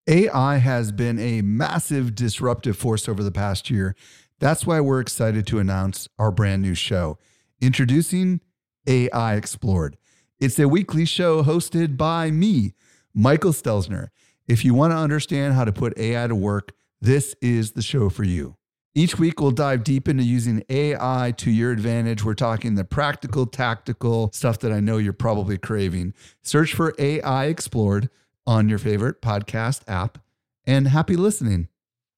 AI has been a massive disruptive force over the past year. That's why we're excited to announce our brand new show, introducing AI Explored. It's a weekly show hosted by me, Michael Stelzner. If you want to understand how to put AI to work, this is the show for you. Each week, we'll dive deep into using AI to your advantage. We're talking the practical, tactical stuff that I know you're probably craving. Search for AI Explored on your favorite podcast app, and happy listening.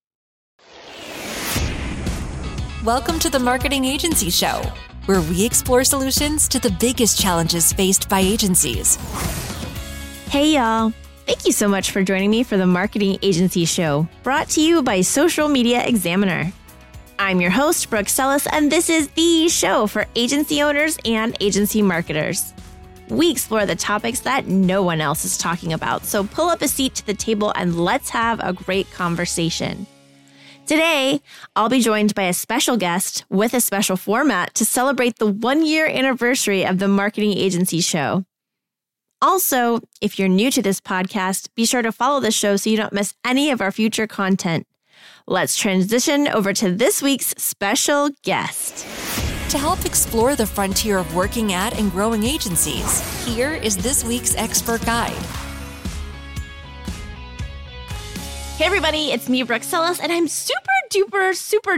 Welcome to the Marketing Agency Show, where we explore solutions to the biggest challenges faced by agencies. Hey, y'all. Thank you so much for joining me for the Marketing Agency Show, brought to you by Social Media Examiner. I'm your host, Brooke Sellis, and this is the show for agency owners and agency marketers. We explore the topics that no one else is talking about, so pull up a seat to the table and let's have a great conversation. Today, I'll be joined by a special guest with a special format to celebrate the 1-year anniversary of the Marketing Agency Show. Also, if you're new to this podcast, be sure to follow the show so you don't miss any of our future content. Let's transition over to this week's special guest. To help explore the frontier of working at and growing agencies, here is this week's expert guide. Hey everybody, it's me, Brooke Sellis, and I'm super duper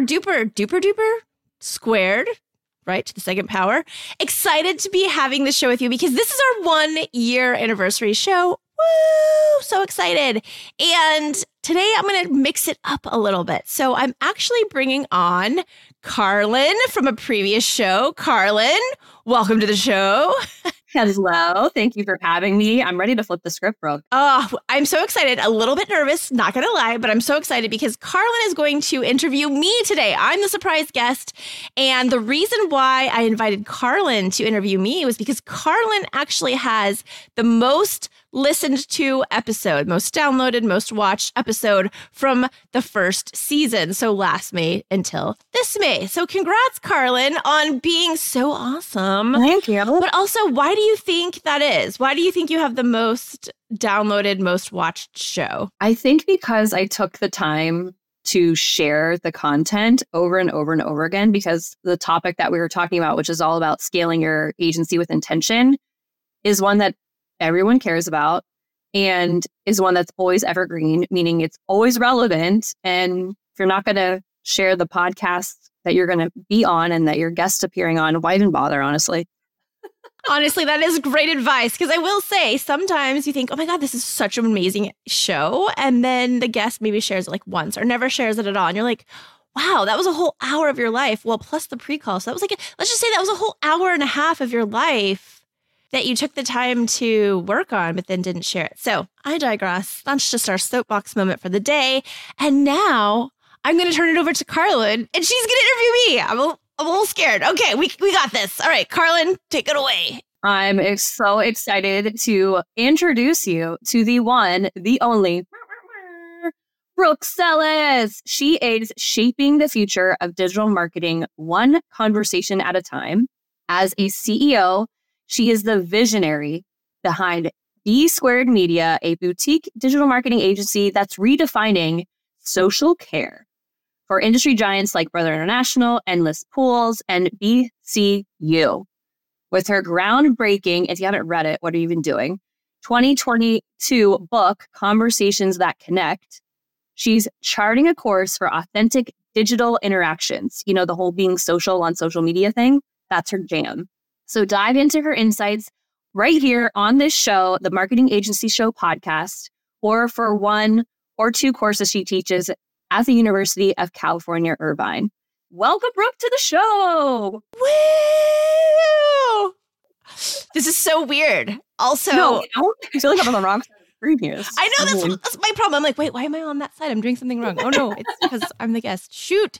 squared, right, to the second power, excited to be having this show with you because this is our 1-year anniversary show. Woo! So excited. And today I'm going to mix it up a little bit. So I'm actually bringing on Carlin from a previous show. Carlin, welcome to the show. Hello. Thank you for having me. I'm ready to flip the script, Brooke. Oh, I'm so excited. A little bit nervous, not going to lie, but I'm so excited because Carlin is going to interview me today. I'm the surprise guest. And the reason why I invited Carlin to interview me was because Carlin actually has the most listened to episode, most downloaded, most watched episode from the first season. So last May until this May. So congrats, Carlin, on being so awesome. Thank you. But also, why do you think that is? Why do you think you have the most downloaded, most watched show? I think because I took the time to share the content over and over and over again, because the topic that we were talking about, which is all about scaling your agency with intention, is one that everyone cares about and is one that's always evergreen, meaning it's always relevant. And if you're not going to share the podcast that you're going to be on and that your guest appearing on, why even bother, honestly? Honestly, that is great advice, because I will say sometimes you think, oh my God, this is such an amazing show. And then the guest maybe shares it like once or never shares it at all. And you're like, wow, that was a whole hour of your life. Well, plus the pre-call. So that was like, let's just say that was a whole hour and a half of your life that you took the time to work on, but then didn't share it. So I digress. That's just our soapbox moment for the day. And now I'm going to turn it over to Carlin, and she's going to interview me. I'm a little scared. Okay, we got this. All right, Carlin, take it away. I'm so excited to introduce you to the one, the only Brooke Sellis. She is shaping the future of digital marketing one conversation at a time. As a CEO, she is the visionary behind B Squared Media, a boutique digital marketing agency that's redefining social care for industry giants like Brother International, Endless Pools, and BCU. With her groundbreaking, if you haven't read it, what are you even doing? 2022 book, Conversations That Connect, she's charting a course for authentic digital interactions. You know, the whole being social on social media thing, that's her jam. So dive into her insights right here on this show, the Marketing Agency Show podcast, or for 1 or 2 courses she teaches at the University of California, Irvine. Welcome, Brooke, to the show. Woo! This is so weird. Also, no, I feel like I'm on the wrong side of the screen here. I know that's my problem. I'm like, wait, why am I on that side? I'm doing something wrong. Oh no, it's because I'm the guest. Shoot.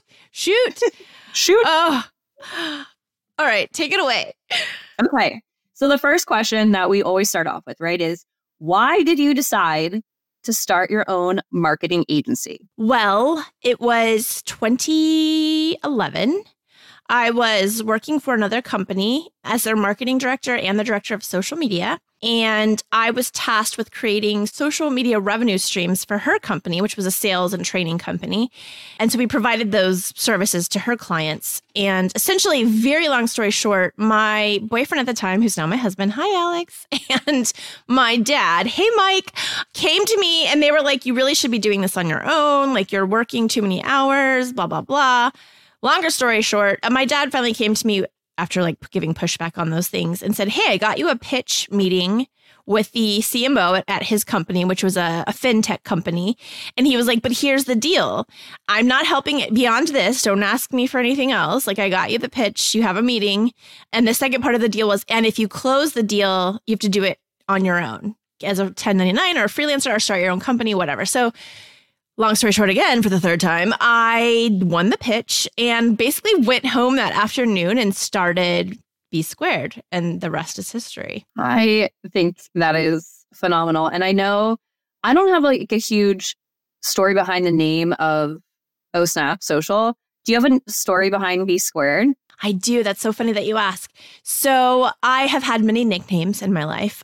Oh. All right, take it away. Okay. So the first question that we always start off with, right, is why did you decide to start your own marketing agency? Well, it was 2011. I was working for another company as their marketing director and the director of social media. And I was tasked with creating social media revenue streams for her company, which was a sales and training company. And so we provided those services to her clients. And essentially, very long story short, my boyfriend at the time, who's now my husband, hi, Alex, and my dad, hey, Mike, came to me and they were like, you really should be doing this on your own. Like, you're working too many hours, blah, blah, blah. Longer story short, my dad finally came to me after like giving pushback on those things and said, hey, I got you a pitch meeting with the CMO at his company, which was a fintech company. And he was like, but here's the deal. I'm not helping it beyond this. Don't ask me for anything else. Like, I got you the pitch. You have a meeting. And the second part of the deal was, and if you close the deal, you have to do it on your own as a 1099 or a freelancer or start your own company, whatever. So long story short, again, for the third time, I won the pitch and basically went home that afternoon and started B Squared, and the rest is history. I think that is phenomenal. And I know I don't have like a huge story behind the name of OSnap Social. Do you have a story behind B Squared? I do. That's so funny that you ask. So I have had many nicknames in my life.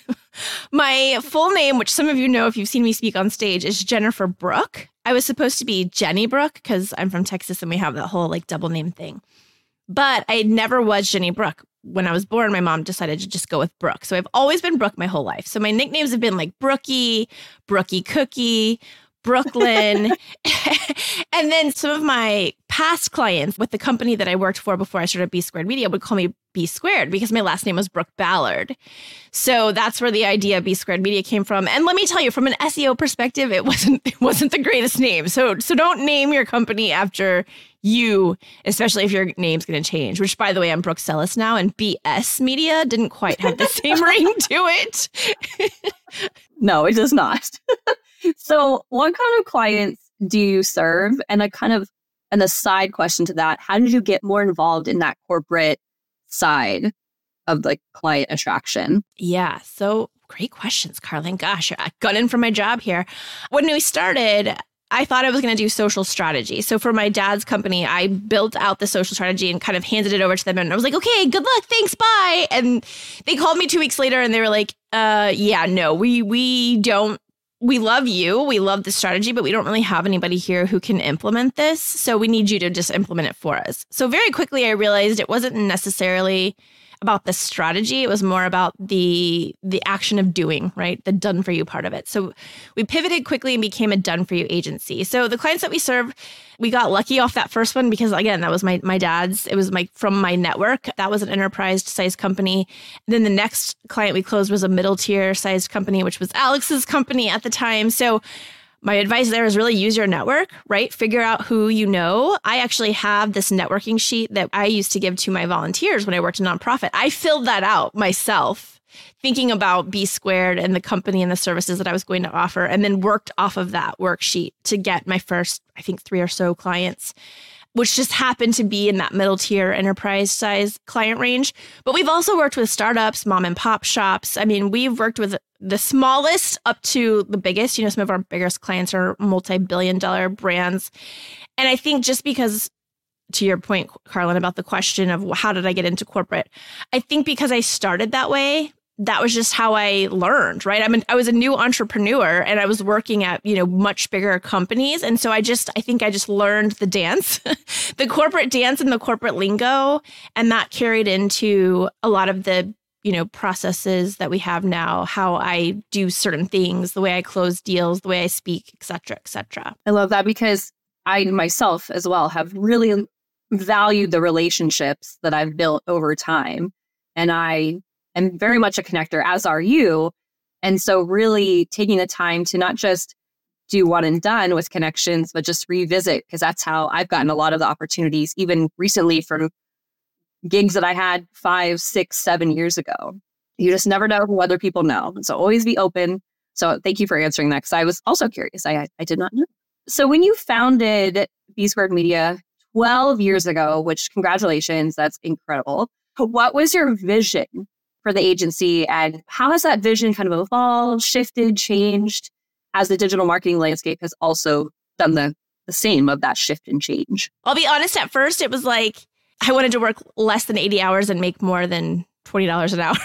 My full name, which some of you know if you've seen me speak on stage, is Jennifer Brooke. I was supposed to be Jenny Brooke because I'm from Texas and we have that whole like double name thing. But I never was Jenny Brooke. When I was born, my mom decided to just go with Brooke. So I've always been Brooke my whole life. So my nicknames have been like Brookie, Brookie Cookie, Brooklyn. And then some of my past clients with the company that I worked for before I started B Squared Media would call me B Squared because my last name was Brooke Ballard. So that's where the idea of B Squared Media came from. And let me tell you, from an SEO perspective, it wasn't the greatest name. So don't name your company after you, especially if your name's going to change, which, by the way, I'm Brooke Sellis now, and BS Media didn't quite have the same ring to it. No, it does not. So what kind of clients do you serve? And a side question to that, how did you get more involved in that corporate side of the client attraction? Yeah, so great questions, Carlin. Gosh, I got in for my job here. When we started, I thought I was going to do social strategy. So for my dad's company, I built out the social strategy and kind of handed it over to them. And I was like, okay, good luck. Thanks. Bye. And they called me 2 weeks later and they were like, yeah, no, we don't. We love you. We love the strategy, but we don't really have anybody here who can implement this. So we need you to just implement it for us. So very quickly, I realized it wasn't necessarily about the strategy. It was more about the action of doing, right? The done for you part of it. So we pivoted quickly and became a done for you agency. So the clients that we serve, we got lucky off that first one because, again, that was my dad's. It was from my network. That was an enterprise size company. And then the next client we closed was a middle tier sized company, which was Alex's company at the time. So my advice there is really use your network, right? Figure out who you know. I actually have this networking sheet that I used to give to my volunteers when I worked in nonprofit. I filled that out myself, thinking about B Squared and the company and the services that I was going to offer, and then worked off of that worksheet to get my first, I think, 3 or so clients, which just happened to be in that middle tier enterprise size client range. But we've also worked with startups, mom and pop shops. I mean, we've worked with the smallest up to the biggest. You know, some of our biggest clients are multi-billion-dollar brands. And I think just because, to your point, Carlin, about the question of how did I get into corporate, I think because I started that way, that was just how I learned, right? I was a new entrepreneur and I was working at, much bigger companies. And so I think I just learned the dance, the corporate dance and the corporate lingo. And that carried into a lot of the, processes that we have now, how I do certain things, the way I close deals, the way I speak, et cetera, et cetera. I love that because I myself as well have really valued the relationships that I've built over time. And I am very much a connector, as are you. And so really taking the time to not just do one and done with connections, but just revisit, because that's how I've gotten a lot of the opportunities, even recently from gigs that I had 5, 6, 7 years ago. You just never know who other people know. So always be open. So thank you for answering that, because I was also curious. I did not know. So when you founded B Squared Media 12 years ago, which congratulations, that's incredible. What was your vision for the agency, and how has that vision kind of evolved, shifted, changed as the digital marketing landscape has also done the same of that shift and change? I'll be honest, at first it was like, I wanted to work less than 80 hours and make more than $20 an hour.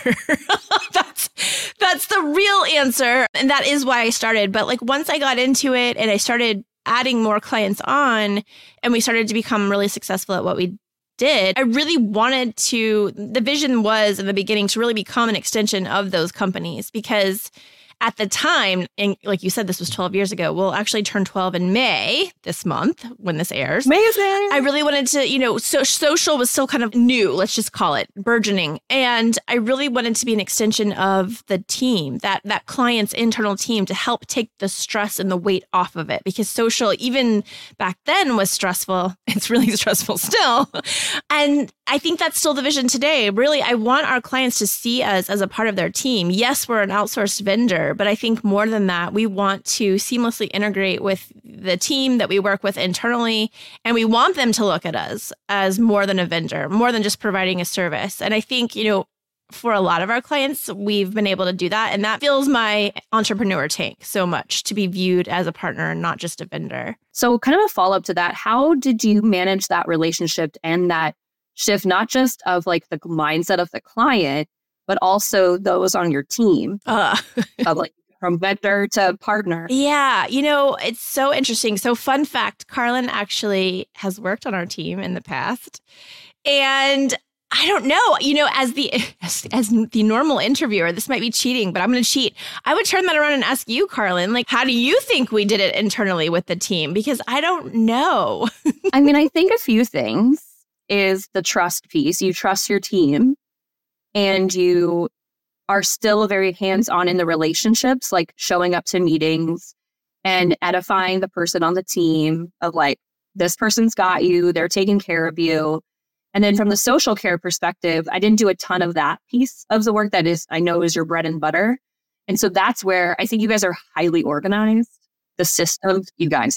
That's the real answer. And that is why I started. But like once I got into it and I started adding more clients on and we started to become really successful at what we did, I really wanted to, the vision was in the beginning to really become an extension of those companies, because at the time, and like you said, this was 12 years ago, we'll actually turn 12 in May this month when this airs. Amazing. I really wanted to, social was still kind of new, let's just call it, burgeoning. And I really wanted to be an extension of the team, that client's internal team, to help take the stress and the weight off of it. Because social, even back then, was stressful. It's really stressful still. And I think that's still the vision today. Really, I want our clients to see us as a part of their team. Yes, we're an outsourced vendor, but I think more than that, we want to seamlessly integrate with the team that we work with internally. And we want them to look at us as more than a vendor, more than just providing a service. And I think, for a lot of our clients, we've been able to do that. And that fills my entrepreneur tank so much, to be viewed as a partner and not just a vendor. So kind of a follow-up to that, how did you manage that relationship and that shift, not just of like the mindset of the client, but also those on your team, of like from vendor to partner? Yeah, it's so interesting. So fun fact, Carlin actually has worked on our team in the past. And I don't know, as the normal interviewer, this might be cheating, but I'm going to cheat. I would turn that around and ask you, Carlin, like, how do you think we did it internally with the team? Because I don't know. I mean, I think a few things is the trust piece. You trust your team and you are still very hands-on in the relationships, like showing up to meetings and edifying the person on the team of like, this person's got you, they're taking care of you. And then from the social care perspective, I didn't do a ton of that piece of the work that I know is your bread and butter. And so that's where I think you guys are highly organized. The systems,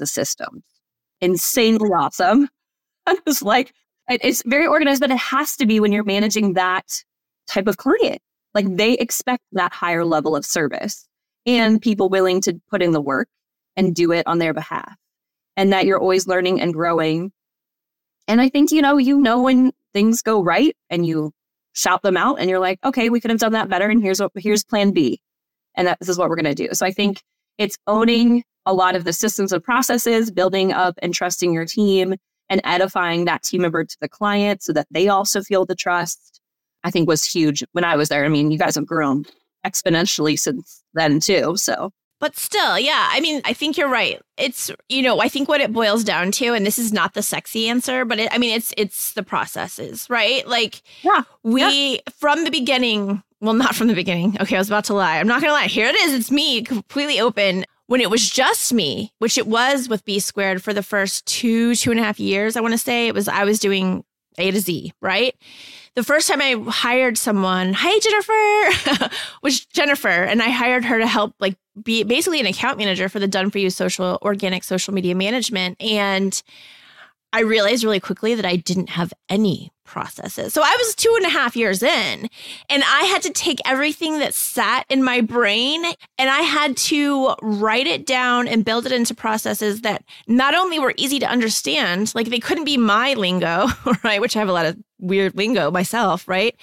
insanely awesome. I'm just like, it's very organized, but it has to be when you're managing that type of client. Like they expect that higher level of service and people willing to put in the work and do it on their behalf, and that you're always learning and growing. And I think, when things go right and you shout them out and you're like, okay, we could have done that better. And here's plan B. And this is what we're going to do. So I think it's owning a lot of the systems and processes, building up and trusting your team, and edifying that team member to the client so that they also feel the trust, I think was huge when I was there. I mean, you guys have grown exponentially since then too. So, but still, yeah, I mean, I think you're right. It's, I think what it boils down to, and this is not the sexy answer, but it's the processes, right? Like from the beginning, well, not from the beginning. Okay, I was about to lie. I'm not going to lie. Here it is. It's me, completely open. When it was just me, which it was with B Squared for the first 2.5 years, I want to say, I was doing A to Z, right? The first time I hired someone, hi, Jennifer, was Jennifer. And I hired her to help be basically an account manager for the Done For You organic social media management. And I realized really quickly that I didn't have any processes. So I was 2.5 years in, and I had to take everything that sat in my brain and I had to write it down and build it into processes that not only were easy to understand, like they couldn't be my lingo, right? Which I have a lot of weird lingo myself, right?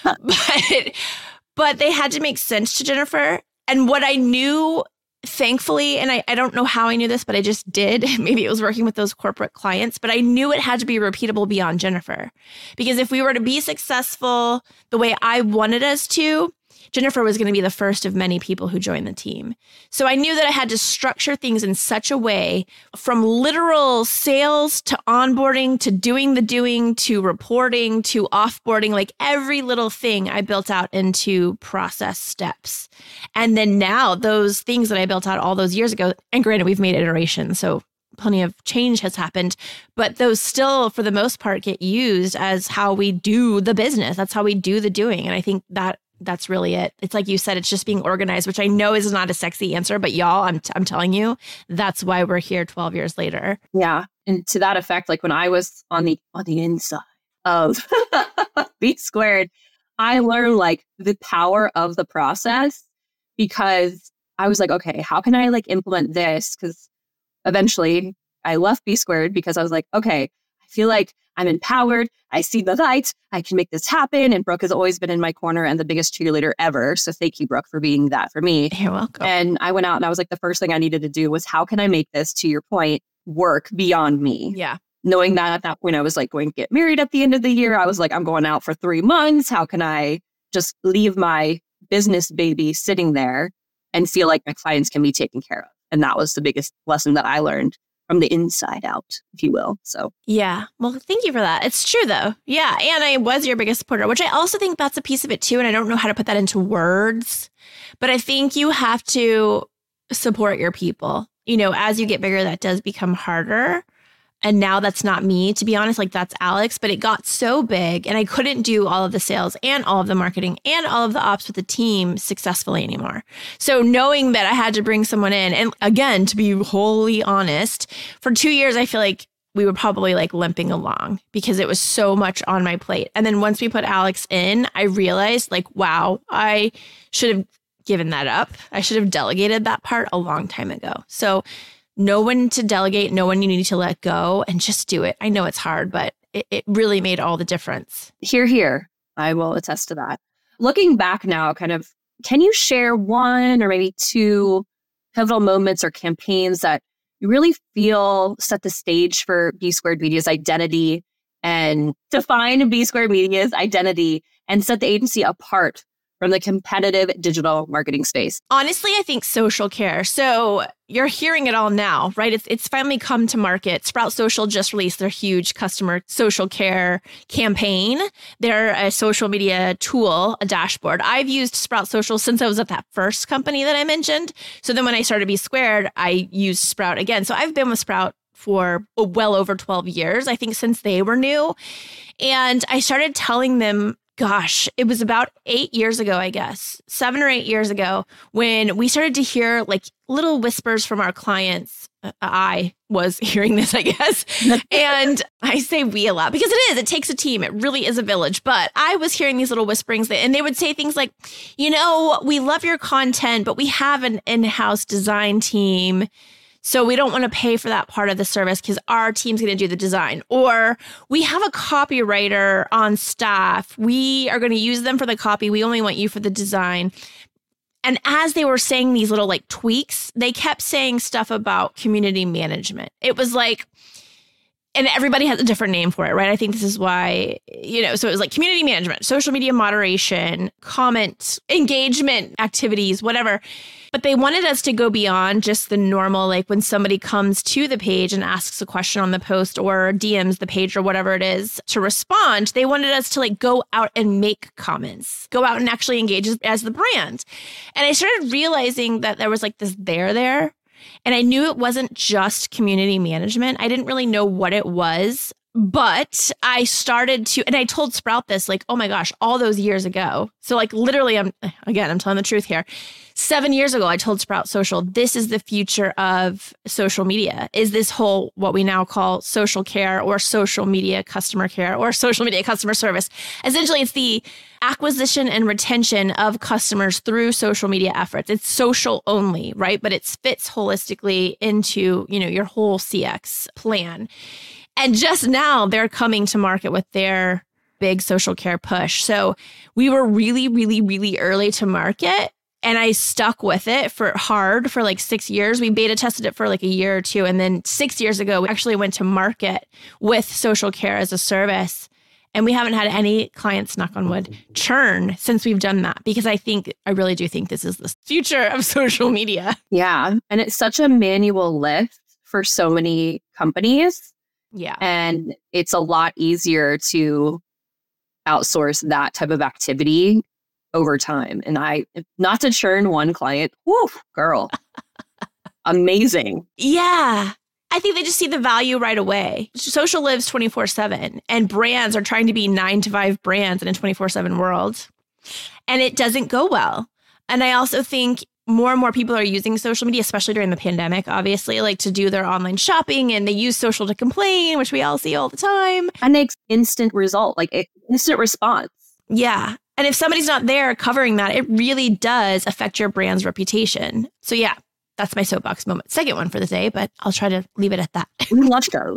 but they had to make sense to Jennifer. And what I knew, thankfully, and I don't know how I knew this, but I just did. Maybe it was working with those corporate clients, but I knew it had to be repeatable beyond Jennifer. Because if we were to be successful the way I wanted us to, Jennifer was going to be the first of many people who joined the team. So I knew that I had to structure things in such a way, from literal sales to onboarding to doing to reporting to offboarding, like every little thing I built out into process steps. And then now those things that I built out all those years ago, and granted, we've made iterations, so plenty of change has happened, but those still, for the most part, get used as how we do the business. That's how we do the doing. And I think that's really it. It's like you said, it's just being organized, which I know is not a sexy answer, but y'all, I'm telling you, that's why we're here 12 years later. Yeah. And to that effect, like when I was on the inside of B Squared, I learned like the power of the process, because I was like, okay, how can I implement this? Because eventually I left B Squared because I was like, okay, I I feel like I'm empowered. I see the light. I can make this happen. And Brooke has always been in my corner and the biggest cheerleader ever. So thank you, Brooke, for being that for me. You're welcome. And I went out and I was like, the first thing I needed to do was how can I make this, to your point, work beyond me? Yeah. Knowing that at that point, I was like going to get married at the end of the year. I was like, I'm going out for 3 months. How can I just leave my business baby sitting there and feel like my clients can be taken care of? And that was the biggest lesson that I learned from the inside out, if you will. So, yeah. Well, thank you for that. It's true, though. Yeah. And I was your biggest supporter, which I also think that's a piece of it, too. And I don't know how to put that into words, but I think you have to support your people. You know, as you get bigger, that does become harder. And now that's not me, to be honest, like that's Alex, but it got so big and I couldn't do all of the sales and all of the marketing and all of the ops with the team successfully anymore. So knowing that I had to bring someone in, and again, to be wholly honest, for 2 years, I feel like we were probably like limping along because it was so much on my plate. And then once we put Alex in, I realized like, wow, I should have given that up. I should have delegated that part a long time ago. So know when to delegate, know when you need to let go, and just do it. I know it's hard, but it really made all the difference. Here. I will attest to that. Looking back now, kind of, can you share one or maybe two pivotal moments or campaigns that you really feel set the stage for B Squared Media's identity and define B Squared Media's identity and set the agency apart from the competitive digital marketing space? Honestly, I think social care. So you're hearing it all now, right? It's finally come to market. Sprout Social just released their huge customer social care campaign. They're a social media tool, a dashboard. I've used Sprout Social since I was at that first company that I mentioned. So then when I started B Squared, I used Sprout again. So I've been with Sprout for well over 12 years, I think, since they were new. And I started telling them, gosh, it was about 8 years ago, I guess, 7 or 8 years ago, when we started to hear like little whispers from our clients. I was hearing this, I guess. And I say we a lot because it is. It takes a team. It really is a village. But I was hearing these little whisperings and they would say things like, you know, we love your content, but we have an in-house design team. So we don't want to pay for that part of the service because our team's going to do the design. Or we have a copywriter on staff. We are going to use them for the copy. We only want you for the design. And as they were saying these little like tweaks, they kept saying stuff about community management. It was like, and everybody has a different name for it, right? I think this is why, you know, so it was like community management, social media moderation, comment, engagement activities, whatever. But they wanted us to go beyond just the normal, like when somebody comes to the page and asks a question on the post or DMs the page or whatever it is to respond. They wanted us to like go out and make comments, go out and actually engage as the brand. And I started realizing that there was like this there. And I knew it wasn't just community management. I didn't really know what it was, but I started to, and I told Sprout this like, oh my gosh, all those years ago. So like literally, I'm telling the truth here. 7 years ago, I told Sprout Social, this is the future of social media, is this whole, what we now call social care or social media customer care or social media customer service. Essentially, it's the acquisition and retention of customers through social media efforts. It's social only, right? But it fits holistically into, you know, your whole CX plan. And just now they're coming to market with their big social care push. So we were really, really, really early to market. And I stuck with it for like 6 years. We beta tested it for like a year or two. And then 6 years ago, we actually went to market with social care as a service. And we haven't had any clients, knock on wood, churn since we've done that. Because I really do think this is the future of social media. Yeah. And it's such a manual lift for so many companies. Yeah. And it's a lot easier to outsource that type of activity over time. And not to churn one client, whoo, girl, amazing. Yeah. I think they just see the value right away. Social lives 24/7 and brands are trying to be 9 to 5 brands in a 24/7 world. And it doesn't go well. And I also think more and more people are using social media, especially during the pandemic, obviously, like to do their online shopping, and they use social to complain, which we all see all the time. And it's instant result, like instant response. Yeah. And if somebody's not there covering that, it really does affect your brand's reputation. So yeah, that's my soapbox moment. Second one for the day, but I'll try to leave it at that. We love those.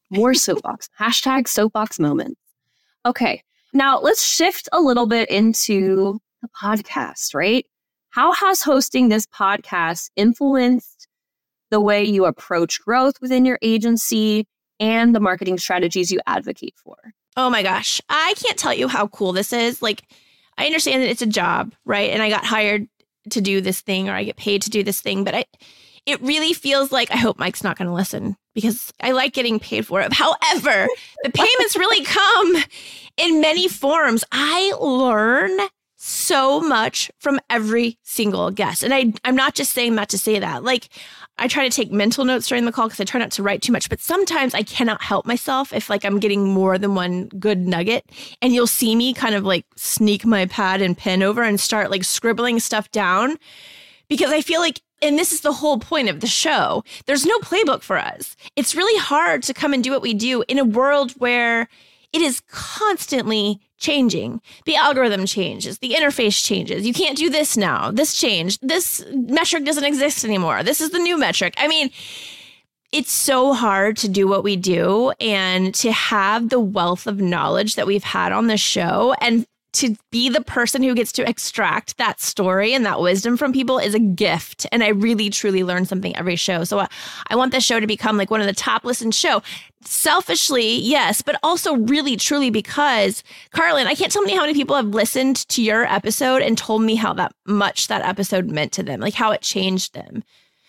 More soapbox. Hashtag soapbox moments. Okay. Now let's shift a little bit into the podcast, right? How has hosting this podcast influenced the way you approach growth within your agency and the marketing strategies you advocate for? Oh my gosh. I can't tell you how cool this is. Like, I understand that it's a job, right? And I got hired to do this thing, or I get paid to do this thing, but it really feels like, I hope Mike's not going to listen because I like getting paid for it. However, the payments really come in many forms. I learn so much from every single guest. And I'm not just saying that to say that. Like, I try to take mental notes during the call because I try not to write too much, but sometimes I cannot help myself if like I'm getting more than one good nugget, and you'll see me kind of like sneak my pad and pen over and start like scribbling stuff down, because I feel like, and this is the whole point of the show, there's no playbook for us. It's really hard to come and do what we do in a world where it is constantly changing. The algorithm changes. The interface changes. You can't do this now. This changed. This metric doesn't exist anymore. This is the new metric. I mean, it's so hard to do what we do and to have the wealth of knowledge that we've had on the show, and to be the person who gets to extract that story and that wisdom from people is a gift. And I really, truly learn something every show. So I want this show to become like one of the top listened show. Selfishly, yes, but also really, truly because, Carlin, I can't tell you how many people have listened to your episode and told me how that much that episode meant to them, like how it changed them.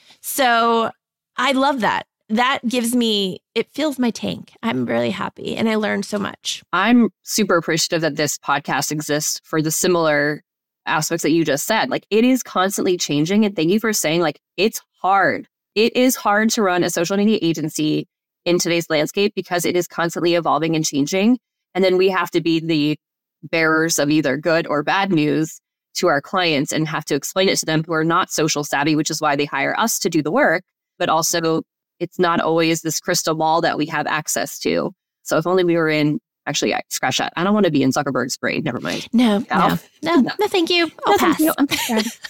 So I love that. That gives me, it fills my tank. I'm really happy and I learned so much. I'm super appreciative that this podcast exists for the similar aspects that you just said. Like, it is constantly changing. And thank you for saying, like, it's hard. It is hard to run a social media agency in today's landscape because it is constantly evolving and changing. And then we have to be the bearers of either good or bad news to our clients and have to explain it to them who are not social savvy, which is why they hire us to do the work. But also, it's not always this crystal ball that we have access to. So if only we were in, actually, scratch that. I don't want to be in Zuckerberg's brain. Never mind. No, thank you. I'll pass. Thank you.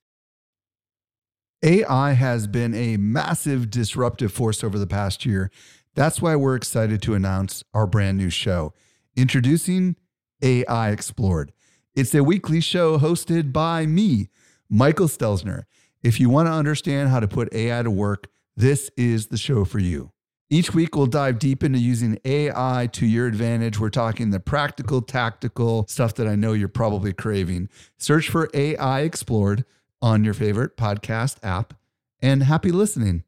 AI has been a massive disruptive force over the past year. That's why we're excited to announce our brand new show, introducing AI Explored. It's a weekly show hosted by me, Michael Stelzner. If you want to understand how to put AI to work, this is the show for you. Each week, we'll dive deep into using AI to your advantage. We're talking the practical, tactical stuff that I know you're probably craving. Search for AI Explored on your favorite podcast app, and happy listening.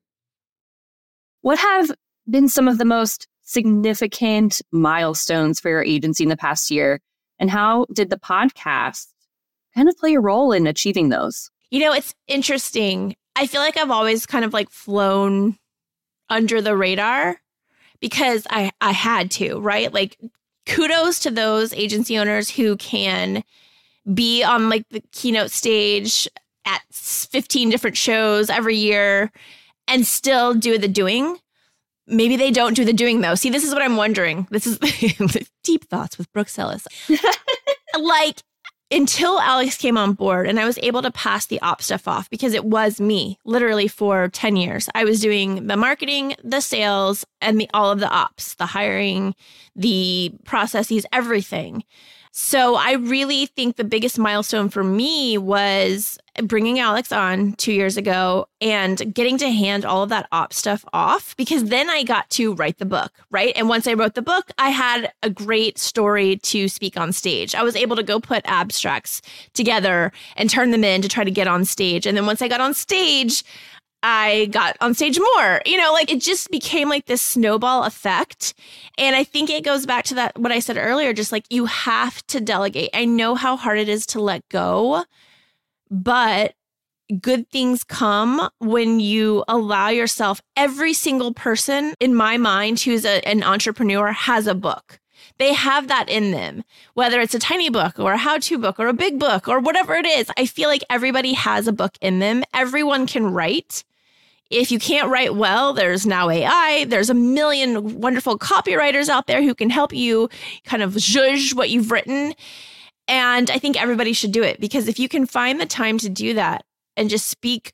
What have been some of the most significant milestones for your agency in the past year? And how did the podcast kind of play a role in achieving those? You know, it's interesting. I feel like I've always kind of like flown under the radar because I had to, right? Like, kudos to those agency owners who can be on like the keynote stage at 15 different shows every year and still do the doing. Maybe they don't do the doing though. See, this is what I'm wondering. This is deep thoughts with Brooke Sellis. Like, until Alex came on board and I was able to pass the op stuff off, because it was me literally for 10 years. I was doing the marketing, the sales, and all of the ops, the hiring, the processes, everything. So I really think the biggest milestone for me was bringing Alex on 2 years ago and getting to hand all of that op stuff off, because then I got to write the book, right? And once I wrote the book, I had a great story to speak on stage. I was able to go put abstracts together and turn them in to try to get on stage. And then once I got on stage, I got on stage more, like it just became like this snowball effect. And I think it goes back to that, what I said earlier, just like you have to delegate. I know how hard it is to let go, but good things come when you allow yourself. Every single person in my mind who's an entrepreneur has a book. They have that in them, whether it's a tiny book or a how-to book or a big book or whatever it is. I feel like everybody has a book in them. Everyone can write. If you can't write well, there's now AI. There's a million wonderful copywriters out there who can help you kind of zhuzh what you've written. And I think everybody should do it, because if you can find the time to do that and just speak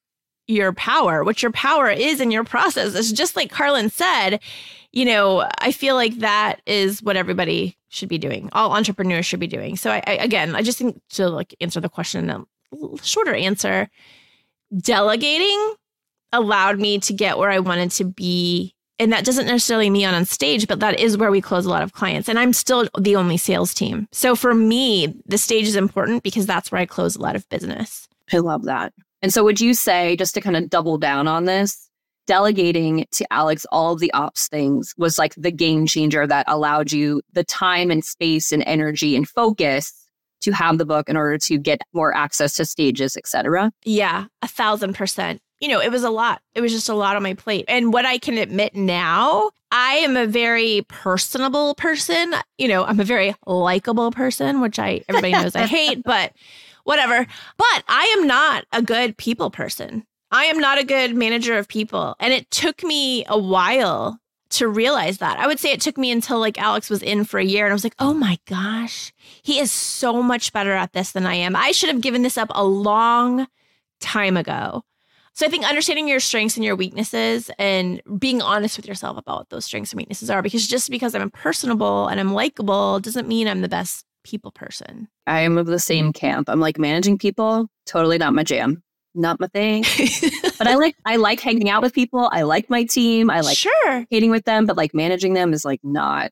your power. What your power is in your process is just like Carlin said, you know, I feel like that is what everybody should be doing. All entrepreneurs should be doing. So I just think to like answer the question in a shorter answer, delegating allowed me to get where I wanted to be. And that doesn't necessarily mean on stage, but that is where we close a lot of clients. And I'm still the only sales team. So for me, the stage is important because that's where I close a lot of business. I love that. And so would you say, just to kind of double down on this, delegating to Alex all of the ops things was like the game changer that allowed you the time and space and energy and focus to have the book in order to get more access to stages, et cetera? Yeah, 1,000%. You know, it was a lot. It was just a lot on my plate. And what I can admit now, I am a very personable person. You know, I'm a very likable person, which everybody knows I hate, but whatever. But I am not a good people person. I am not a good manager of people. And it took me a while to realize that. I would say it took me until like Alex was in for a year and I was like, oh my gosh, he is so much better at this than I am. I should have given this up a long time ago. So I think understanding your strengths and your weaknesses and being honest with yourself about what those strengths and weaknesses are, because just because I'm personable and I'm likable doesn't mean I'm the best people person. I am of the same camp. I'm like, managing people, totally not my jam. Not my thing. But I like hanging out with people. I like my team. I like communicating with them, but like managing them is like not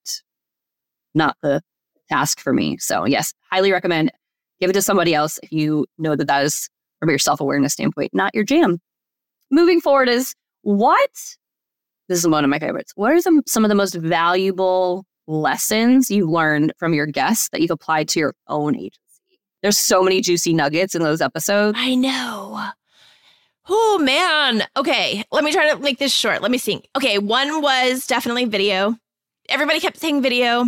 the task for me. So yes, highly recommend. Give it to somebody else if you know that is, from your self-awareness standpoint, not your jam. Moving forward is this is one of my favorites. What are some of the most valuable lessons you've learned from your guests that you've applied to your own agency? There's so many juicy nuggets in those episodes. I know. Oh, man. Okay, let me try to make this short. Let me think. Okay, one was definitely video. Everybody kept saying video.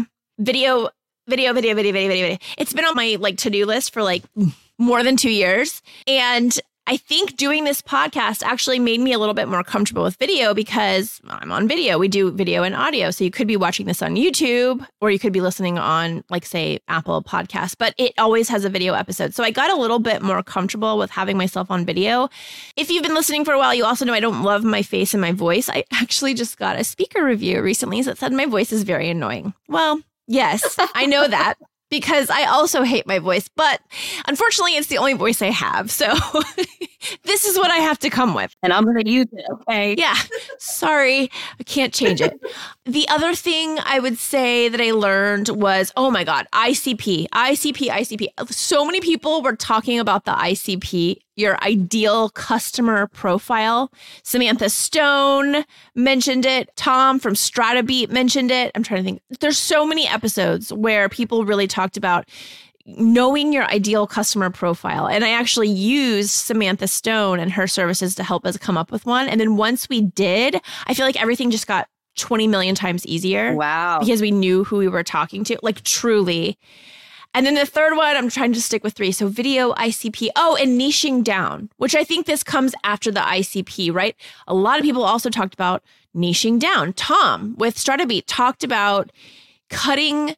It's been on my like to-do list for like more than 2 years. And I think doing this podcast actually made me a little bit more comfortable with video because I'm on video. We do video and audio. So you could be watching this on YouTube or you could be listening on, like, say, Apple Podcasts, but it always has a video episode. So I got a little bit more comfortable with having myself on video. If you've been listening for a while, you also know I don't love my face and my voice. I actually just got a speaker review recently that said my voice is very annoying. Well, yes, I know that. Because I also hate my voice, but unfortunately, it's the only voice I have. So this is what I have to come with. And I'm going to use it, okay? Yeah. Sorry, I can't change it. The other thing I would say that I learned was, oh my God, ICP. So many people were talking about the ICP, your ideal customer profile. Samantha Stone mentioned it. Tom from StrataBeat mentioned it. I'm trying to think. There's so many episodes where people really talked about knowing your ideal customer profile. And I actually used Samantha Stone and her services to help us come up with one. And then once we did, I feel like everything just got 20 million times easier. Wow. Because we knew who we were talking to, like truly. And then the third one, I'm trying to stick with 3. So video, ICP, and niching down, which I think this comes after the ICP, right? A lot of people also talked about niching down. Tom with StrataBeat talked about cutting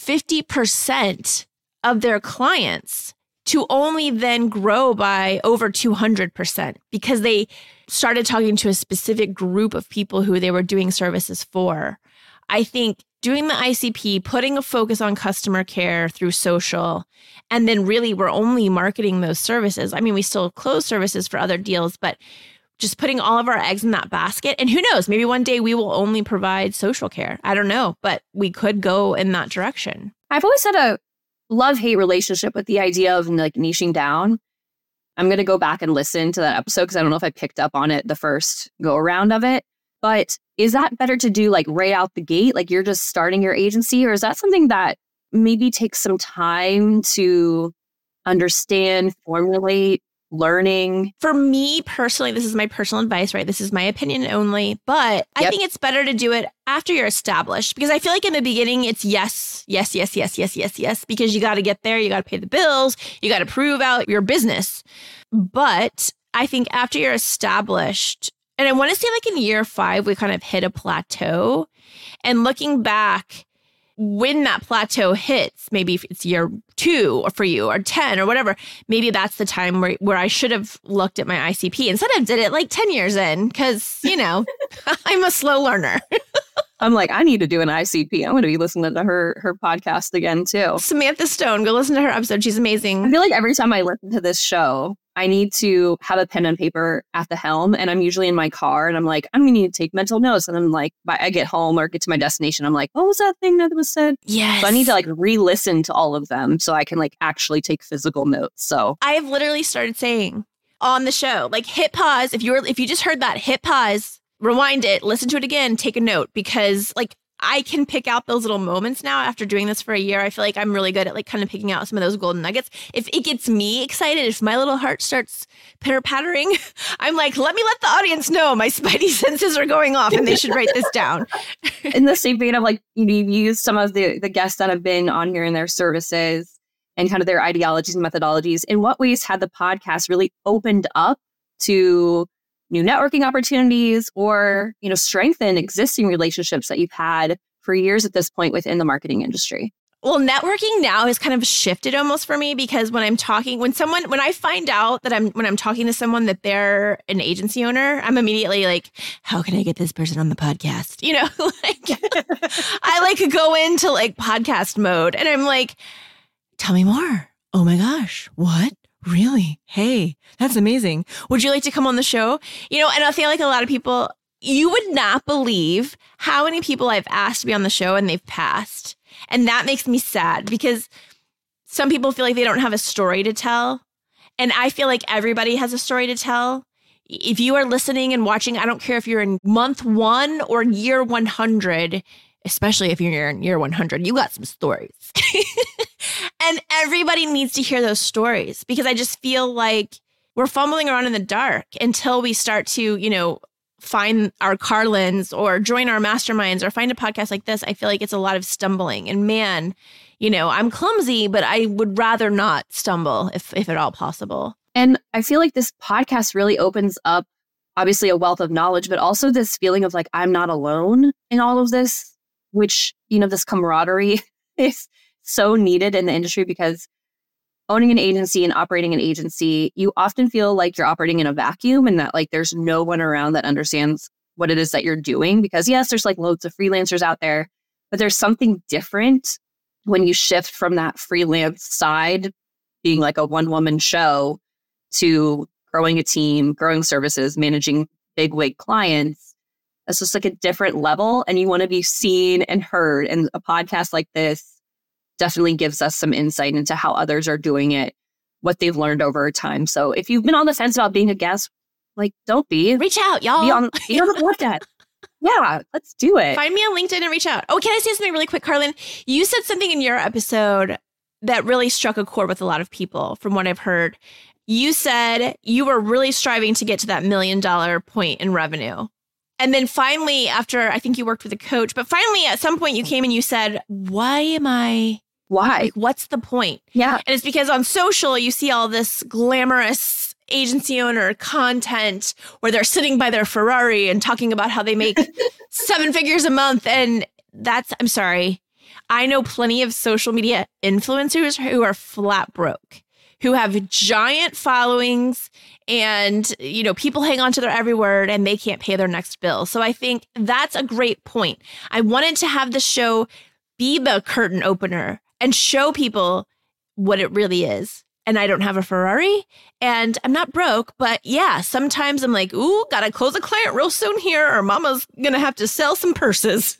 50% of their clients to only then grow by over 200% because they started talking to a specific group of people who they were doing services for. I think doing the ICP, putting a focus on customer care through social, and then really we're only marketing those services. I mean, we still close services for other deals, but just putting all of our eggs in that basket. And who knows, maybe one day we will only provide social care. I don't know, but we could go in that direction. I've always had a love-hate relationship with the idea of like niching down. I'm going to go back and listen to that episode because I don't know if I picked up on it the first go around of it. But is that better to do like right out the gate? Like you're just starting your agency, or is that something that maybe takes some time to understand, formulate, learning? For me personally, this is my personal advice, right? This is my opinion only, but I think it's better to do it after you're established because I feel like in the beginning it's yes, because you got to get there, you got to pay the bills, you got to prove out your business. But I think after you're established, and I want to say like in year 5, we kind of hit a plateau. And looking back, when that plateau hits, maybe if it's year 2 or for you or 10 or whatever, maybe that's the time where I should have looked at my ICP. Instead of did it like 10 years in because, I'm a slow learner. I'm like, I need to do an ICP. I'm going to be listening to her podcast again, too. Samantha Stone, go listen to her episode. She's amazing. I feel like every time I listen to this show, I need to have a pen and paper at the helm. And I'm usually in my car and I'm like, I'm going to need to take mental notes. And I'm like, I get home or get to my destination. I'm like, what was that thing that was said? Yes. So I need to like re-listen to all of them so I can like actually take physical notes. So I have literally started saying on the show, like hit pause. If you just heard that, hit pause. Rewind it, listen to it again, take a note, because like I can pick out those little moments now after doing this for a year. I feel like I'm really good at like kind of picking out some of those golden nuggets. If it gets me excited, if my little heart starts pitter-pattering, I'm like, let the audience know my spidey senses are going off and they should write this down. In the same vein of like, you've used some of the guests that have been on here in their services and kind of their ideologies and methodologies. In what ways had the podcast really opened up to new networking opportunities or, strengthen existing relationships that you've had for years at this point within the marketing industry? Well, networking now has kind of shifted almost for me because when I find out that when I'm talking to someone that they're an agency owner, I'm immediately like, how can I get this person on the podcast? I like go into like podcast mode and I'm like, tell me more. Oh my gosh, what? Really? Hey, that's amazing. Would you like to come on the show? And I feel like a lot of people, you would not believe how many people I've asked to be on the show and they've passed. And that makes me sad because some people feel like they don't have a story to tell. And I feel like everybody has a story to tell. If you are listening and watching, I don't care if you're in month 1 or year 100, especially if you're in year 100, you got some stories. And everybody needs to hear those stories because I just feel like we're fumbling around in the dark until we start to, find our Carlins or join our masterminds or find a podcast like this. I feel like it's a lot of stumbling. And man, I'm clumsy, but I would rather not stumble if at all possible. And I feel like this podcast really opens up, obviously, a wealth of knowledge, but also this feeling of like, I'm not alone in all of this, which, this camaraderie is so needed in the industry because owning an agency and operating an agency, you often feel like you're operating in a vacuum and that like there's no one around that understands what it is that you're doing. Because yes, there's like loads of freelancers out there, but there's something different when you shift from that freelance side, being like a one-woman show, to growing a team, growing services, managing big wig clients. That's just like a different level. And you want to be seen and heard. And a podcast like this definitely gives us some insight into how others are doing it, what they've learned over time. So if you've been on the fence about being a guest, like, don't be. Reach out, y'all. Be on the podcast. Yeah, let's do it. Find me on LinkedIn and reach out. Oh, can I say something really quick, Carlin? You said something in your episode that really struck a chord with a lot of people from what I've heard. You said you were really striving to get to that $1 million point in revenue. And then finally, after I think you worked with a coach, but finally at some point you came and you said, why? Like, what's the point? Yeah. And it's because on social, you see all this glamorous agency owner content where they're sitting by their Ferrari and talking about how they make 7 figures a month. And I'm sorry. I know plenty of social media influencers who are flat broke, who have giant followings and, people hang on to their every word and they can't pay their next bill. So I think that's a great point. I wanted to have the show be the curtain opener and show people what it really is. And I don't have a Ferrari and I'm not broke, but yeah, sometimes I'm like, ooh, gotta close a client real soon here or mama's gonna have to sell some purses.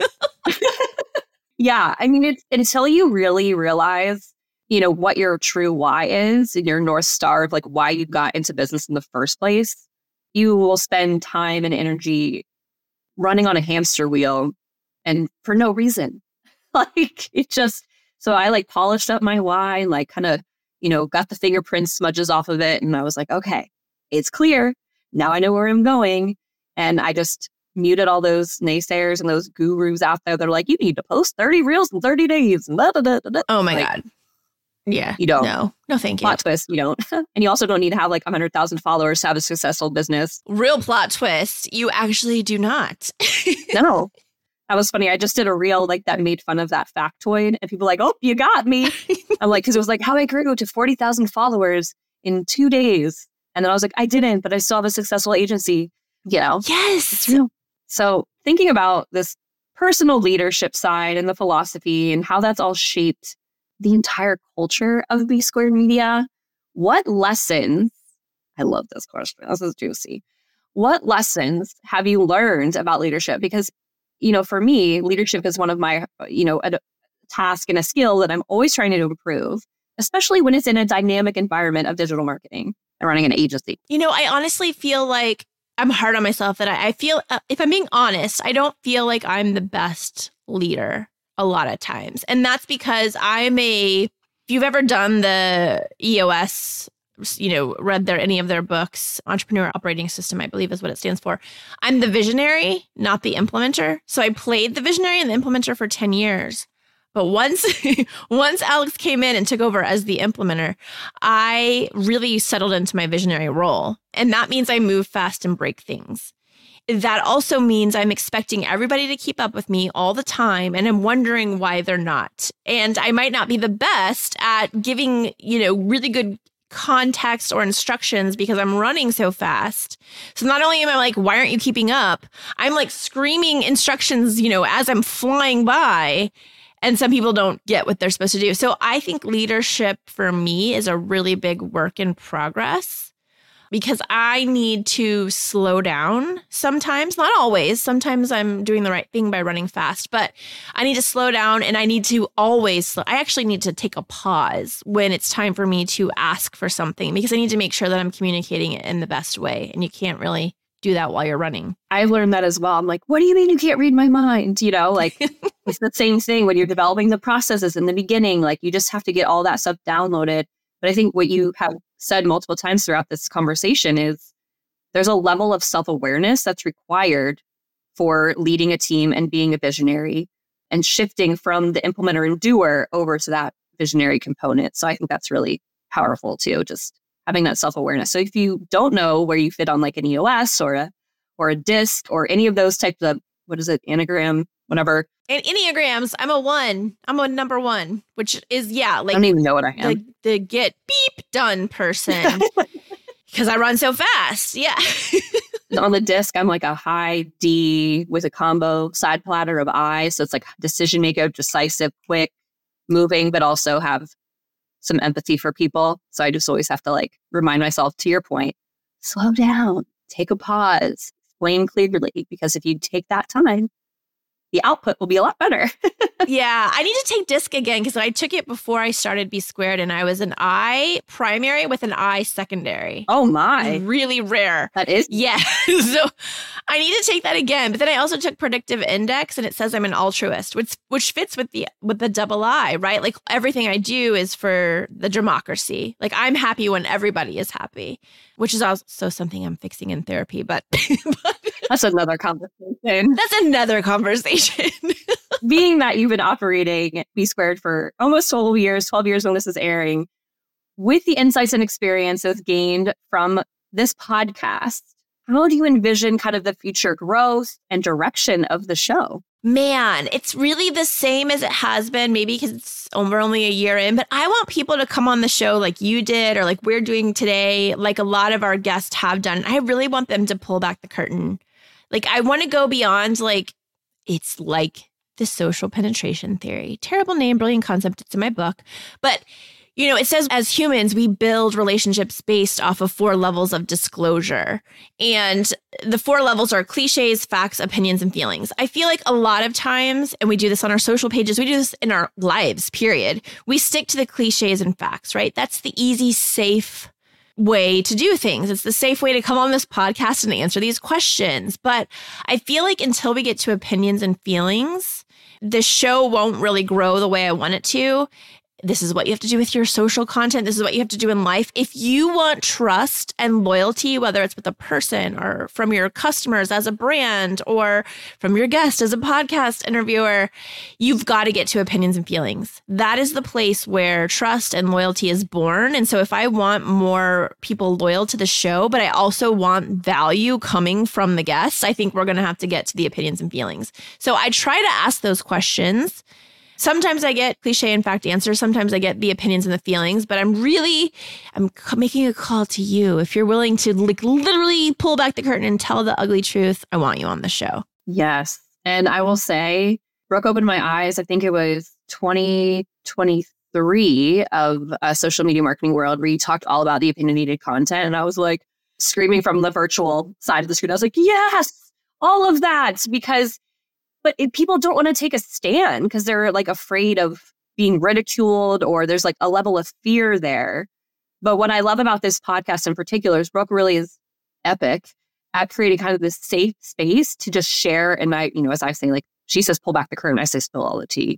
Yeah. I mean, it's until you really realize, what your true why is and your North Star of like why you got into business in the first place, you will spend time and energy running on a hamster wheel and for no reason. Like it just, so I like polished up my why and like kind of, got the fingerprint smudges off of it. And I was like, okay, it's clear. Now I know where I'm going. And I just muted all those naysayers and those gurus out there that are like, you need to post 30 reels in 30 days. And oh my God. Yeah. You don't. No, thank you. Plot twist, you don't. And you also don't need to have like 100,000 followers to have a successful business. Real plot twist. You actually do not. No. That was funny. I just did a reel like that made fun of that factoid, and people were like, oh, you got me. I'm like, because it was like how I grew to 40,000 followers in 2 days. And then I was like, I didn't, but I still have a successful agency. You know? Yes. It's real. So thinking about this personal leadership side and the philosophy and how that's all shaped the entire culture of B Squared Media, what lessons, I love this question, this is juicy. What lessons have you learned about leadership? Because, for me, leadership is one of my, a task and a skill that I'm always trying to improve, especially when it's in a dynamic environment of digital marketing and running an agency. I honestly feel like I'm hard on myself that I feel, if I'm being honest, I don't feel like I'm the best leader a lot of times. And that's because if you've ever done the EOS, read any of their books, Entrepreneur Operating System, I believe is what it stands for. I'm the visionary, not the implementer. So I played the visionary and the implementer for 10 years. But once Alex came in and took over as the implementer, I really settled into my visionary role. And that means I move fast and break things. That also means I'm expecting everybody to keep up with me all the time, and I'm wondering why they're not. And I might not be the best at giving, really good context or instructions because I'm running so fast. So not only am I like, why aren't you keeping up? I'm like screaming instructions, as I'm flying by. And some people don't get what they're supposed to do. So I think leadership for me is a really big work in progress because I need to slow down sometimes, not always. Sometimes I'm doing the right thing by running fast, but I need to slow down and I need to I actually need to take a pause when it's time for me to ask for something because I need to make sure that I'm communicating it in the best way. And you can't really do that while you're running. I've learned that as well. I'm like, what do you mean you can't read my mind? It's the same thing when you're developing the processes in the beginning. Like you just have to get all that stuff downloaded. But I think what you have said multiple times throughout this conversation is there's a level of self-awareness that's required for leading a team and being a visionary and shifting from the implementer and doer over to that visionary component. So I think that's really powerful too, just having that self-awareness. So if you don't know where you fit on like an EOS or a DISC or any of those types of, Enneagram, whatever. And Enneagrams, I'm a 1. I'm a number 1, which is, I don't even know what I am. The get beep done person because I run so fast. Yeah. On the DISC, I'm like a high D with a combo side platter of I. So it's like decision maker, decisive, quick, moving, but also have some empathy for people. So I just always have to like remind myself, to your point, slow down, take a pause, explain clearly, because if you take that time, the output will be a lot better. Yeah, I need to take DISC again because I took it before I started B Squared and I was an I primary with an I secondary. Oh my. Really rare. That is? Yeah. So I need to take that again. But then I also took Predictive Index and it says I'm an altruist, which fits with the double I, right? Like everything I do is for the democracy. Like I'm happy when everybody is happy, which is also something I'm fixing in therapy. But that's another conversation. That's another conversation. Being that you've been operating B Squared for almost 12 years when this is airing, with the insights and experiences gained from this podcast, how do you envision kind of the future growth and direction of the show? Man, it's really the same as it has been, maybe because we're only a year in, but I want people to come on the show like you did or like we're doing today, like a lot of our guests have done. I really want them to pull back the curtain. Like I want to go beyond it's like the social penetration theory. Terrible name, brilliant concept. It's in my book. But, it says as humans, we build relationships based off of 4 levels of disclosure. And the 4 levels are cliches, facts, opinions, and feelings. I feel like a lot of times, and we do this on our social pages, we do this in our lives, period. We stick to the cliches and facts, right? That's the easy, safe way to do things. It's the safe way to come on this podcast and answer these questions. But I feel like until we get to opinions and feelings, the show won't really grow the way I want it to. This is what you have to do with your social content. This is what you have to do in life. If you want trust and loyalty, whether it's with a person or from your customers as a brand or from your guest as a podcast interviewer, you've got to get to opinions and feelings. That is the place where trust and loyalty is born. And so if I want more people loyal to the show, but I also want value coming from the guests, I think we're going to have to get to the opinions and feelings. So I try to ask those questions. Sometimes I get cliche and fact answers. Sometimes I get the opinions and the feelings, but I'm making a call to you. If you're willing to literally pull back the curtain and tell the ugly truth, I want you on the show. Yes. And I will say, Brooke opened my eyes. I think it was 2023 of a social media marketing world where you talked all about the opinionated content. And I was like screaming from the virtual side of the screen. I was like, yes, all of that. But people don't want to take a stand because they're like afraid of being ridiculed or there's like a level of fear there. But what I love about this podcast in particular is Brooke really is epic at creating kind of this safe space to just share. And as I say, like she says, pull back the curtain. I say, spill all the tea.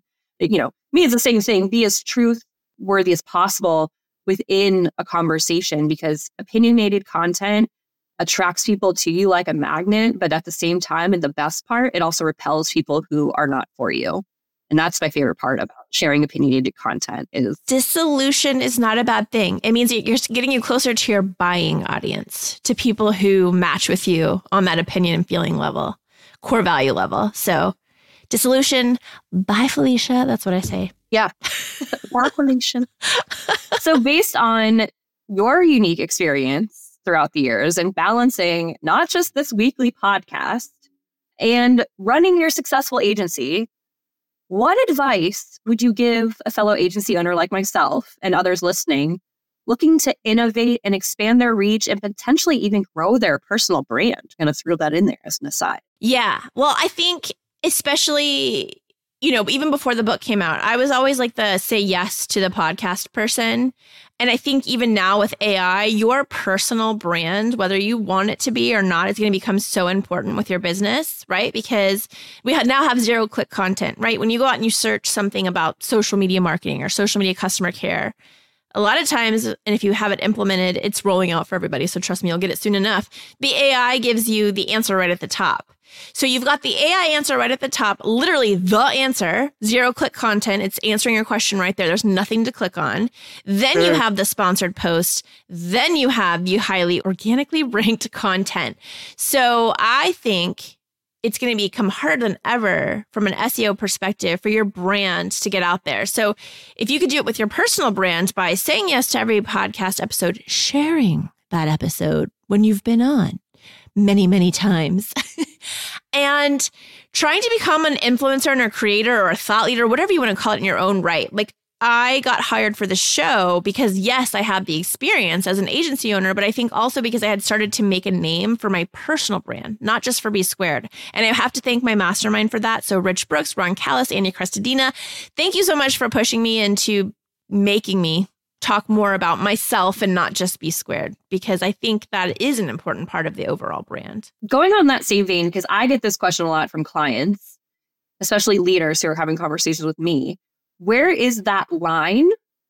Me, it's the same thing. Be as truth-worthy as possible within a conversation because opinionated content attracts people to you like a magnet, but at the same time, and the best part, it also repels people who are not for you. And that's my favorite part about sharing opinionated content is dissolution is not a bad thing. It means you're getting you closer to your buying audience, to people who match with you on that opinion and feeling level, core value level. So dissolution, bye, Felicia. That's what I say. Yeah. Bye, Felicia. So based on your unique experience throughout the years and balancing not just this weekly podcast and running your successful agency, what advice would you give a fellow agency owner like myself and others listening looking to innovate and expand their reach and potentially even grow their personal brand? I'm going to throw that in there as an aside. Yeah. Well, I think especially, even before the book came out, I was always like the say yes to the podcast person. And I think even now with AI, your personal brand, whether you want it to be or not, is going to become so important with your business, right? Because we now have zero-click content, right? When you go out and you search something about social media marketing or social media customer care, a lot of times, and if you have it implemented, it's rolling out for everybody. So trust me, you'll get it soon enough. The AI gives you the answer right at the top. So you've got the AI answer right at the top, literally the answer, zero-click content. It's answering your question right there. There's nothing to click on. Then you have the sponsored post. Then you have the highly organically ranked content. So I think it's going to become harder than ever from an SEO perspective for your brand to get out there. So if you could do it with your personal brand by saying yes to every podcast episode, sharing that episode when you've been on many, many times, and trying to become an influencer and a creator or a thought leader, whatever you want to call it in your own right. Like I got hired for the show because yes, I have the experience as an agency owner, but I think also because I had started to make a name for my personal brand, not just for B Squared. And I have to thank my mastermind for that. So Rich Brooks, Ron Callis, Andy Crestodina, thank you so much for pushing me into making me talk more about myself and not just B Squared, because I think that is an important part of the overall brand. Going on that same vein, because I get this question a lot from clients, especially leaders who are having conversations with me. Where is that line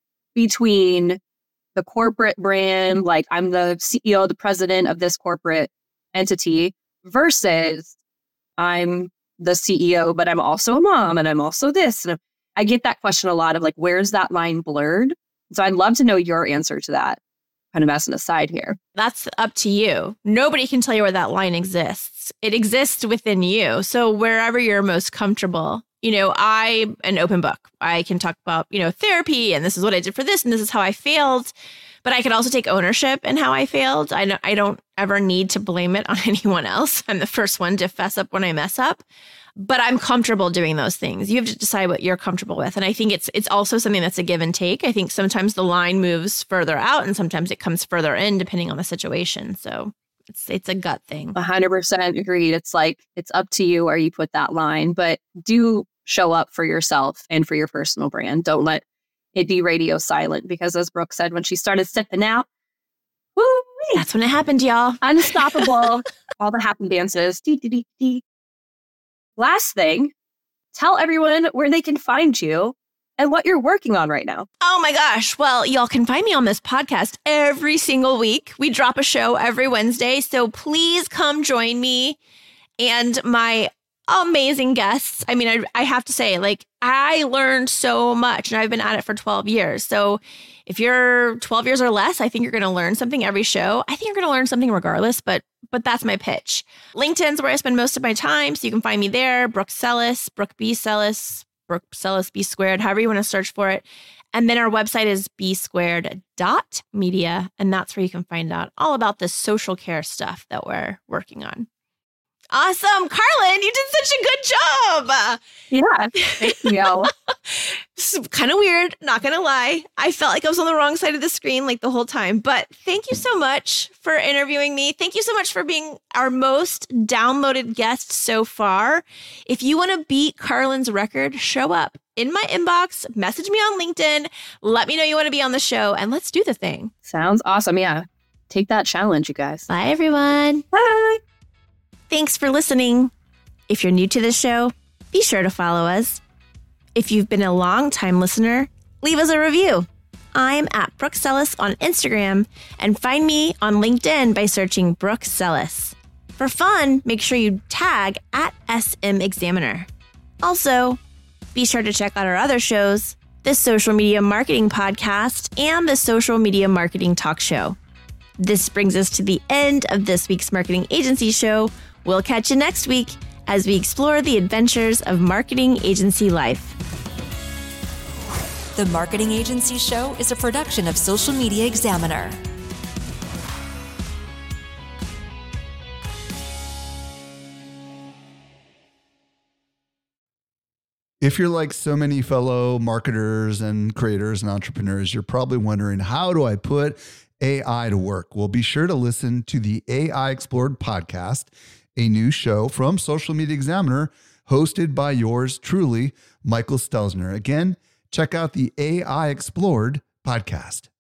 between the corporate brand, like I'm the CEO, the president of this corporate entity, versus I'm the CEO, but I'm also a mom and I'm also this? And I get that question a lot of like, where's that line blurred? So I'd love to know your answer to that, kind of as an aside here. That's up to you. Nobody can tell you where that line exists. It exists within you. So wherever you're most comfortable, I'm an open book. I can talk about, therapy and this is what I did for this and this is how I failed. But I could also take ownership in how I failed. I don't ever need to blame it on anyone else. I'm the first one to fess up when I mess up. But I'm comfortable doing those things. You have to decide what you're comfortable with. And I think it's also something that's a give and take. I think sometimes the line moves further out and sometimes it comes further in depending on the situation. So it's a gut thing. 100% agreed. It's like, it's up to you where you put that line, but do show up for yourself and for your personal brand. Don't let it be radio silent, because as Brooke said, when she started stepping out, woo, that's when it happened, y'all. Unstoppable. All the happy dances. Dee, dee, dee, dee. Last thing, tell everyone where they can find you and what you're working on right now. Oh my gosh. Well, y'all can find me on this podcast every single week. We drop a show every Wednesday. So please come join me and my amazing guests. I mean, I have to say, like, I learned so much and I've been at it for 12 years. So if you're 12 years or less, I think you're going to learn something every show. I think you're going to learn something regardless, but that's my pitch. LinkedIn's where I spend most of my time. So you can find me there. Brooke Sellis, Brooke B. Sellis, Brooke Sellis B squared, however you want to search for it. And then our website is bsquared.media. And that's where you can find out all about the social care stuff that we're working on. Awesome. Carlin, you did such a good job. Yeah, thank you. It's kind of weird, not going to lie. I felt like I was on the wrong side of the screen like the whole time. But thank you so much for interviewing me. Thank you so much for being our most downloaded guest so far. If you want to beat Carlin's record, show up in my inbox, message me on LinkedIn, let me know you want to be on the show, and let's do the thing. Sounds awesome. Yeah. Take that challenge, you guys. Bye, everyone. Bye. Thanks for listening. If you're new to this show, be sure to follow us. If you've been a long-time listener, leave us a review. I'm at Brooke Sellis on Instagram, and find me on LinkedIn by searching Brooke Sellis. For fun, make sure you tag at SM Examiner. Also, be sure to check out our other shows, the Social Media Marketing Podcast and the Social Media Marketing Talk Show. This brings us to the end of this week's Marketing Agency Show. We'll catch you next week as we explore the adventures of marketing agency life. The Marketing Agency Show is a production of Social Media Examiner. If you're like so many fellow marketers and creators and entrepreneurs, you're probably wondering, how do I put AI to work? Well, be sure to listen to the AI Explored podcast, a new show from Social Media Examiner, hosted by yours truly, Michael Stelzner. Again, check out the AI Explored podcast.